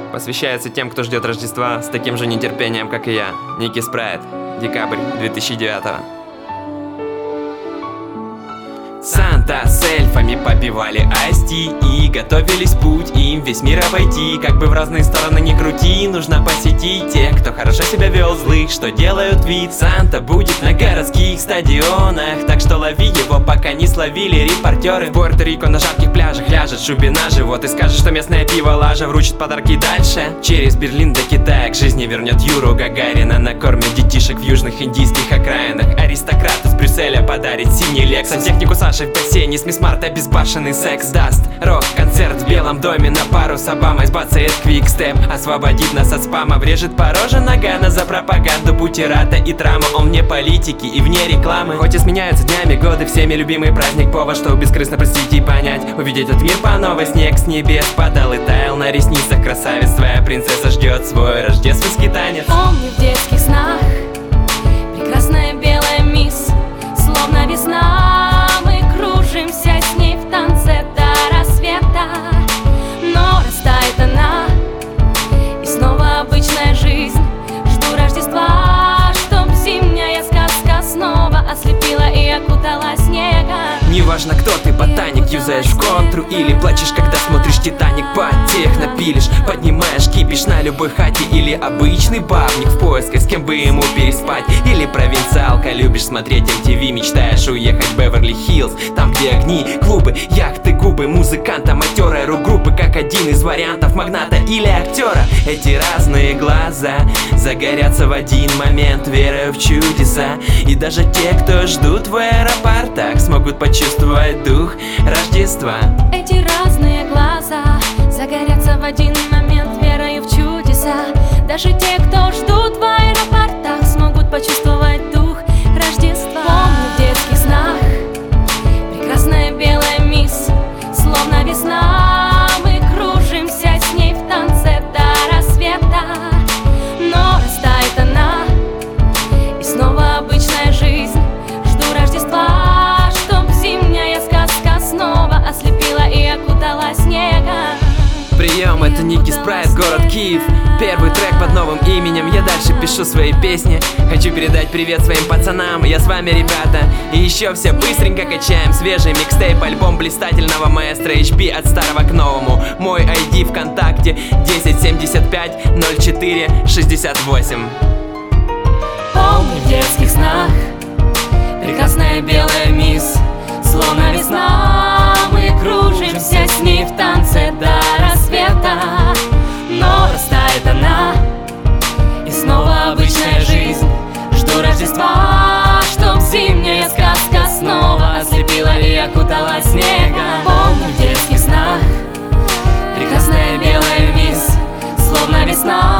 посвящается тем, кто ждет Рождества с таким же нетерпением, как и я. Ники Спрайт, декабрь 2009. Санта с эльфами попивали асти и готовились в путь им весь мир обойти. Как бы в разные стороны не крути, нужно посетить тех, кто хорошо себя вел, злых, что делают вид. Санта будет на городских стадионах, так что лови его, пока не словили репортеры. В Пуэрто-Рико на жарких пляжах ляжет шубе на живот и скажет, что местное пиво лажа вручит подарки дальше. Через Берлин до Китая к жизни вернет Юру Гагарина, накормит детишек в южных индийских окраинах. Аристократ из Брюсселя подарит синий Лекс, сантехнику Саши в бассейне с Мисс Марта безбашенный секс даст. Рок-концерт в Белом доме на пару с Обамой сбацает квикстеп, освободит нас от спама, врежет по роже Нагана за пропаганду бутерата и трама. Он вне политики и вне рекламы, хоть и сменяются днями годы, всеми любимый праздник, повод, чтобы бескрыстно простить и понять, увидеть этот мир по новой. Снег с небес падал и таял на ресницах, красавец, твоя принцесса ждет свой рождественский танец. Помню в детских снах прекрасная белая мисс, словно весна, мы кружимся с ней в танце до рассвета. Но растает она, и снова обычная жизнь. Жду Рождества, чтоб зимняя сказка снова ослепила и окутала снегом. Неважно, кто ты, ботаник, юзаешь в контру или плачешь, когда смотришь Титаник, потехно пилишь, поднимаешь кипиш на любой хате. Или обычный бабник в поисках, с кем бы ему переспать. Или провинциалка, любишь смотреть MTV, мечтаешь уехать в Беверли-Хиллз, там, где огни, клубы, яхты, губы музыканта, матерая рок-группы, как один из вариантов магната или актера. Эти разные глаза загорятся в один момент, верою в чудеса. И даже те, кто ждут в аэропортах, смогут почувствовать дух Рождества. Эти разные глаза загорятся в один момент, верою в чудеса. Даже те, кто ждут в аэропортах, смогут почувствовать дух Рождества. Помню в детских снах прекрасная белая мисс, словно весна, мы кружимся с ней в танце до рассвета. Но растает она, и снова обычная жизнь. Жду Рождества, чтоб зимняя сказка снова ослепила и окутала снегом. Прием, это Ники Спрайт, город Киев. Первый трек под новым именем, я дальше пишу свои песни. Хочу передать привет своим пацанам, я с вами, ребята. И еще все быстренько качаем свежий микстейп, альбом блистательного маэстро HP от старого к новому. Мой ID ВКонтакте 1075 04 68. Помню в детских снах прекрасная белая мисс, словно весна, мы кружимся с ней в танце до рассвета. Но растает она, и снова обычная жизнь. Жду Рождества, чтоб зимняя сказка снова ослепила и окутала снегом. Помню в детских снах прекрасная белая мисс, словно весна,